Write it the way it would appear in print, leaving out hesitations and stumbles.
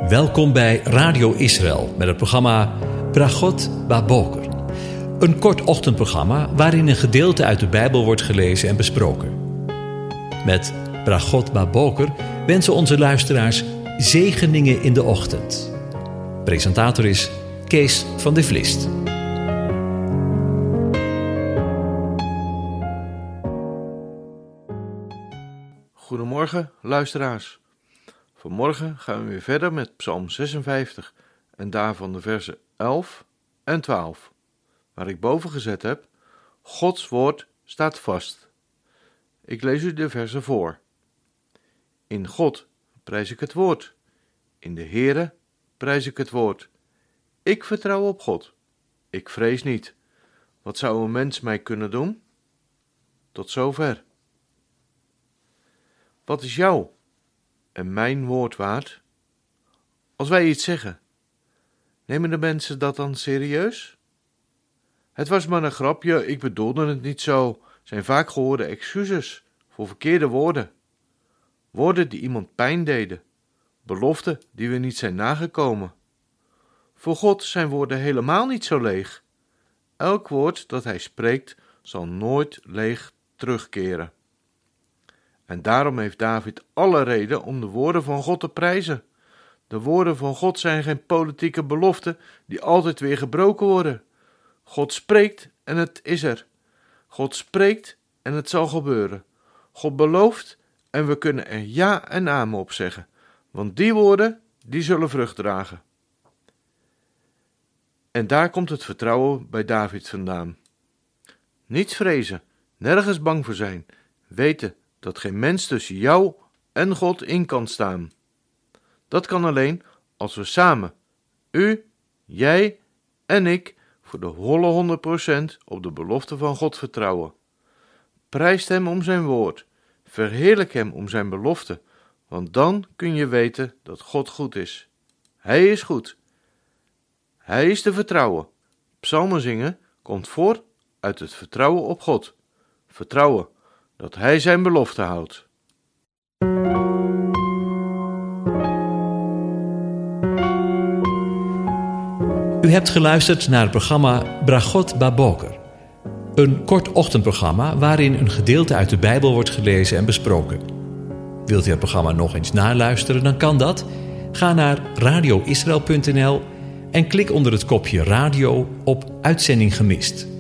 Welkom bij Radio Israël met het programma Brachot Baboker. Een kort ochtendprogramma waarin een gedeelte uit de Bijbel wordt gelezen en besproken. Met Brachot Baboker wensen onze luisteraars zegeningen in de ochtend. Presentator is Kees van de Vlist. Goedemorgen luisteraars. Vanmorgen gaan we weer verder met Psalm 56 en daarvan de versen 11 en 12, waar ik boven gezet heb: Gods woord staat vast. Ik lees u de versen voor. In God prijs ik het woord, in de Heere prijs ik het woord. Ik vertrouw op God, ik vrees niet. Wat zou een mens mij kunnen doen? Tot zover. Wat is jouw en mijn woord waard? Als wij iets zeggen, nemen de mensen dat dan serieus? Het was maar een grapje, ik bedoelde het niet zo, zijn vaak gehoorde excuses voor verkeerde woorden. Woorden die iemand pijn deden, beloften die we niet zijn nagekomen. Voor God zijn woorden helemaal niet zo leeg. Elk woord dat hij spreekt zal nooit leeg terugkeren. En daarom heeft David alle reden om de woorden van God te prijzen. De woorden van God zijn geen politieke beloften die altijd weer gebroken worden. God spreekt en het is er. God spreekt en het zal gebeuren. God belooft en we kunnen er ja en amen op zeggen. Want die woorden, die zullen vrucht dragen. En daar komt het vertrouwen bij David vandaan. Niets vrezen, nergens bang voor zijn, weten dat geen mens tussen jou en God in kan staan. Dat kan alleen als we samen, u, jij en ik, voor de volle 100% op de belofte van God vertrouwen. Prijs hem om zijn woord, verheerlijk hem om zijn belofte, want dan kun je weten dat God goed is. Hij is goed. Hij is te vertrouwen. Psalmen zingen komt voort uit het vertrouwen op God. Vertrouwen dat hij zijn belofte houdt. U hebt geluisterd naar het programma Brachot Baboker. Een kort ochtendprogramma waarin een gedeelte uit de Bijbel wordt gelezen en besproken. Wilt u het programma nog eens naluisteren, dan kan dat. Ga naar radioisrael.nl en klik onder het kopje radio op Uitzending gemist.